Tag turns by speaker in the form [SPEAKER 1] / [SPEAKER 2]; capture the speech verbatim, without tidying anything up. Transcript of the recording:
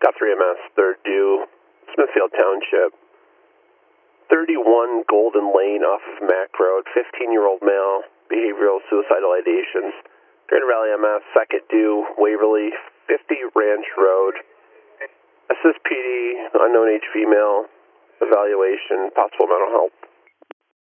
[SPEAKER 1] Guthrie M S, third due, Smithfield Township. thirty-one Golden Lane off of Mac Road, fifteen-year-old male, behavioral suicidal ideations. Greater Raleigh M S, second due, Waverly, fifty Ranch Road. Assist P D, unknown age female, evaluation, possible mental health.